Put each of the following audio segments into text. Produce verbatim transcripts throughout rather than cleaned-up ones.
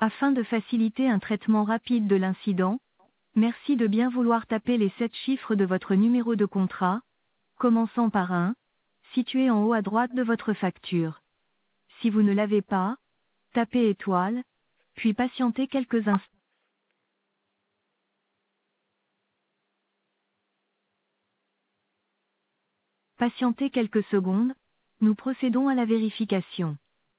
Afin de faciliter un traitement rapide de l'incident, merci de bien vouloir taper les sept chiffres de votre numéro de contrat, commençant par un, situé en haut à droite de votre facture. Si vous ne l'avez pas, tapez étoile, puis patientez quelques instants. Patientez quelques secondes, nous procédons à la vérification.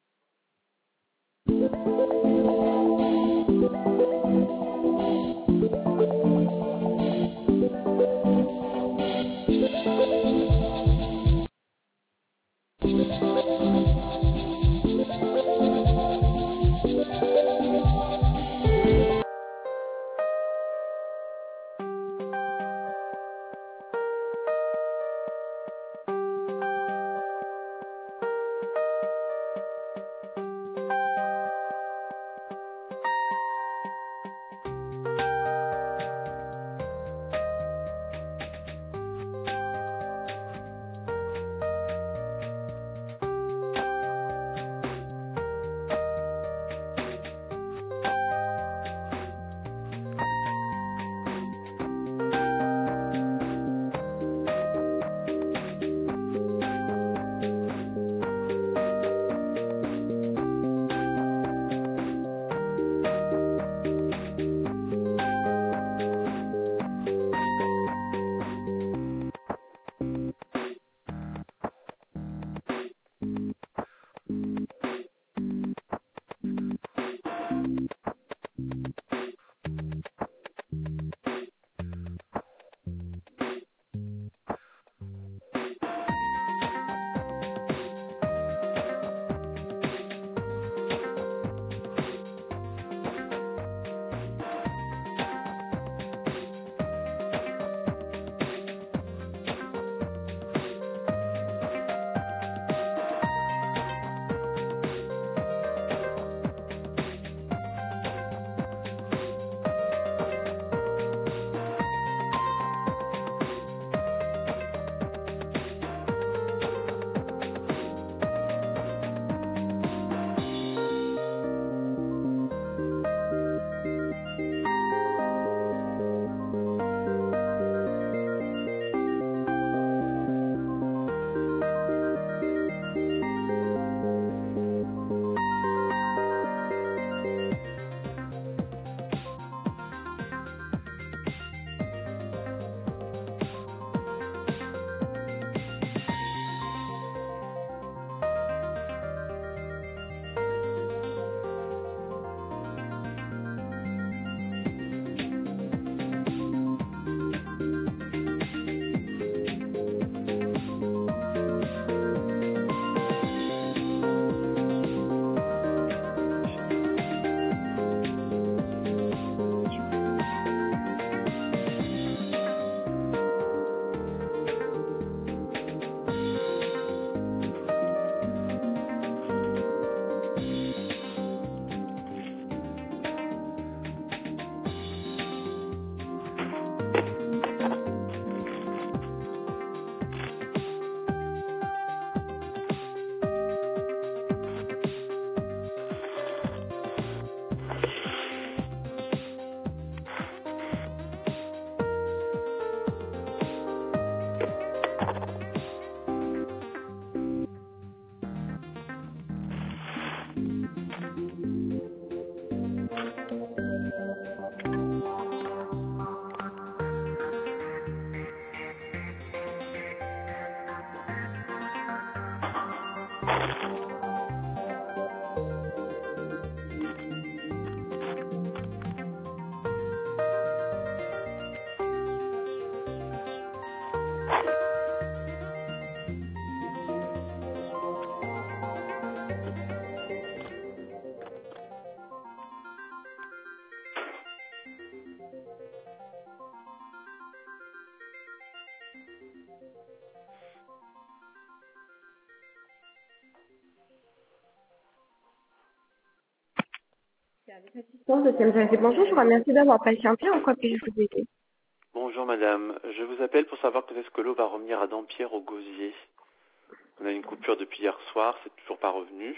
Assistance de T M Z. Bonjour, je vous remercie d'avoir patienté. En quoi puis-je vous aider? Bonjour madame, je vous appelle pour savoir quand est-ce que l'eau va revenir à Dampierre au Gosier. On a une coupure depuis hier soir, c'est toujours pas revenu.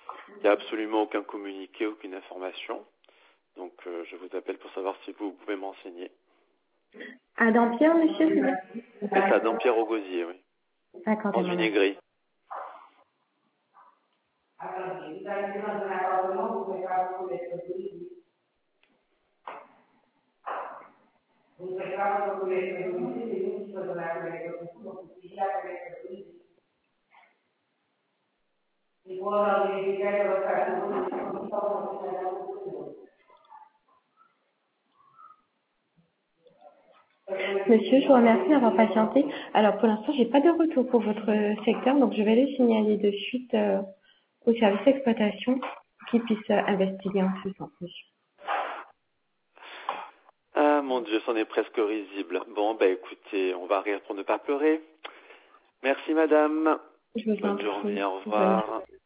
Il n'y a absolument aucun communiqué, aucune information. Donc, euh, je vous appelle pour savoir si vous, vous pouvez m'enseigner. À Dampierre, monsieur? C'est ça, Dampierre au Gosier, oui. Accordez En vinaigrerie. Monsieur, je vous remercie d'avoir patienté. Alors, pour l'instant, j'ai pas de retour pour votre secteur, donc je vais le signaler de suite euh, au service d'exploitation pour qu'ils puissent euh, investiguer en ce sens, monsieur. Ah, mon Dieu, c'en est presque risible. Bon, bah écoutez, on va rire pour ne pas pleurer. Merci, madame. Je vous en Bonne prie. journée, au Bonne revoir.